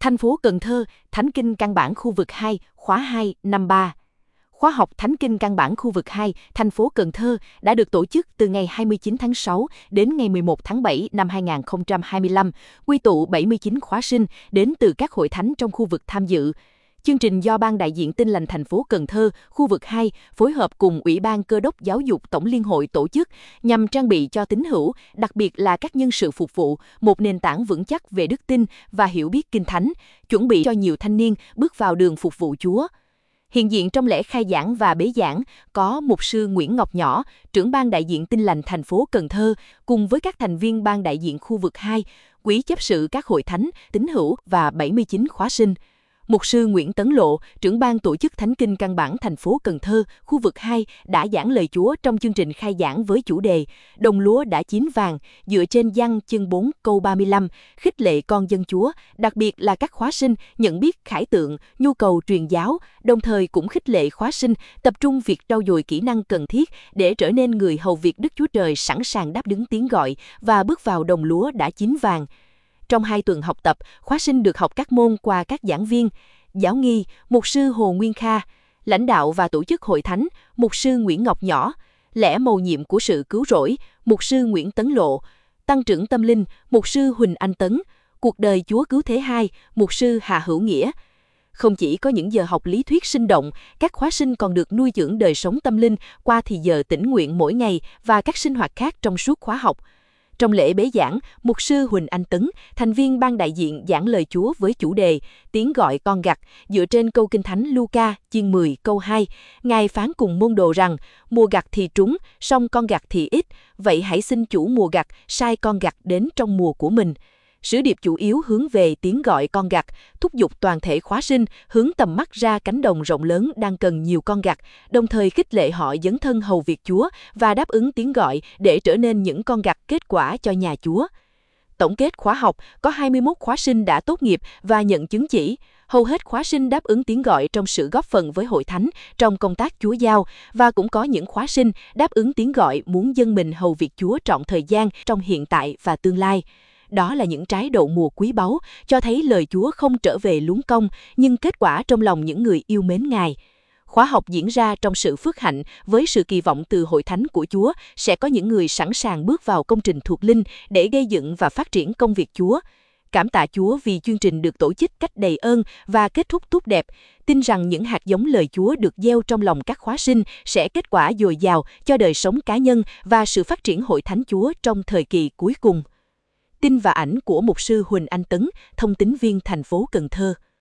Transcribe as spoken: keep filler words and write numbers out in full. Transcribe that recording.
Thành phố Cần Thơ, Thánh Kinh Căn bản khu vực hai, khóa hai, năm ba. Khóa học Thánh Kinh Căn bản khu vực hai, thành phố Cần Thơ đã được tổ chức từ ngày hai mươi chín tháng sáu đến ngày mười một tháng bảy năm hai nghìn không trăm hai mươi lăm, quy tụ bảy mươi chín khóa sinh đến từ các hội thánh trong khu vực tham dự. Chương trình do Ban đại diện Tin lành thành phố Cần Thơ, khu vực hai, phối hợp cùng Ủy ban Cơ đốc Giáo dục Tổng Liên hội tổ chức nhằm trang bị cho tín hữu, đặc biệt là các nhân sự phục vụ, một nền tảng vững chắc về đức tin và hiểu biết Kinh Thánh, chuẩn bị cho nhiều thanh niên bước vào đường phục vụ Chúa. Hiện diện trong lễ khai giảng và bế giảng có mục sư Nguyễn Ngọc Nhỏ, trưởng ban đại diện Tin lành thành phố Cần Thơ, cùng với các thành viên ban đại diện khu vực hai, quý chấp sự các hội thánh, tín hữu và bảy mươi chín khóa sinh. Mục sư Nguyễn Tấn Lộ, trưởng ban tổ chức Thánh Kinh Căn bản thành phố Cần Thơ, khu vực hai, đã giảng lời Chúa trong chương trình khai giảng với chủ đề Đồng lúa đã chín vàng, dựa trên Giăng chương bốn câu ba mươi lăm, khích lệ con dân Chúa, đặc biệt là các khóa sinh nhận biết khải tượng, nhu cầu truyền giáo, đồng thời cũng khích lệ khóa sinh tập trung việc trau dồi kỹ năng cần thiết để trở nên người hầu việc Đức Chúa Trời sẵn sàng đáp ứng tiếng gọi và bước vào đồng lúa đã chín vàng. Trong hai tuần học tập, khóa sinh được học các môn qua các giảng viên, giáo nghi, mục sư Hồ Nguyên Kha, lãnh đạo và tổ chức hội thánh, mục sư Nguyễn Ngọc Nhỏ, lẽ mầu nhiệm của sự cứu rỗi, mục sư Nguyễn Tấn Lộ, tăng trưởng tâm linh, mục sư Huỳnh Anh Tấn, cuộc đời Chúa cứu thế hai, mục sư Hà Hữu Nghĩa. Không chỉ có những giờ học lý thuyết sinh động, các khóa sinh còn được nuôi dưỡng đời sống tâm linh qua thì giờ tĩnh nguyện mỗi ngày và các sinh hoạt khác trong suốt khóa học. Trong lễ bế giảng, mục sư Huỳnh Anh Tấn, thành viên ban đại diện giảng lời Chúa với chủ đề Tiếng gọi con gặt, dựa trên câu Kinh Thánh Luca chương mười câu hai, Ngài phán cùng môn đồ rằng: mùa gặt thì trúng, song con gặt thì ít, vậy hãy xin chủ mùa gặt sai con gặt đến trong mùa của mình. Sứ điệp chủ yếu hướng về tiếng gọi con gặt, thúc giục toàn thể khóa sinh hướng tầm mắt ra cánh đồng rộng lớn đang cần nhiều con gặt, đồng thời khích lệ họ dấn thân hầu việc Chúa và đáp ứng tiếng gọi để trở nên những con gặt kết quả cho nhà Chúa. Tổng kết khóa học, có hai mươi mốt khóa sinh đã tốt nghiệp và nhận chứng chỉ. Hầu hết khóa sinh đáp ứng tiếng gọi trong sự góp phần với hội thánh trong công tác Chúa giao, và cũng có những khóa sinh đáp ứng tiếng gọi muốn dâng mình hầu việc Chúa trọn thời gian trong hiện tại và tương lai. Đó là những trái đậu mùa quý báu, cho thấy lời Chúa không trở về luống công, nhưng kết quả trong lòng những người yêu mến Ngài. Khóa học diễn ra trong sự phước hạnh với sự kỳ vọng từ hội thánh của Chúa sẽ có những người sẵn sàng bước vào công trình thuộc linh để gây dựng và phát triển công việc Chúa. Cảm tạ Chúa vì chương trình được tổ chức cách đầy ơn và kết thúc tốt đẹp. Tin rằng những hạt giống lời Chúa được gieo trong lòng các khóa sinh sẽ kết quả dồi dào cho đời sống cá nhân và sự phát triển hội thánh Chúa trong thời kỳ cuối cùng. Tin và ảnh của mục sư Huỳnh Anh Tấn, thông tín viên thành phố Cần Thơ.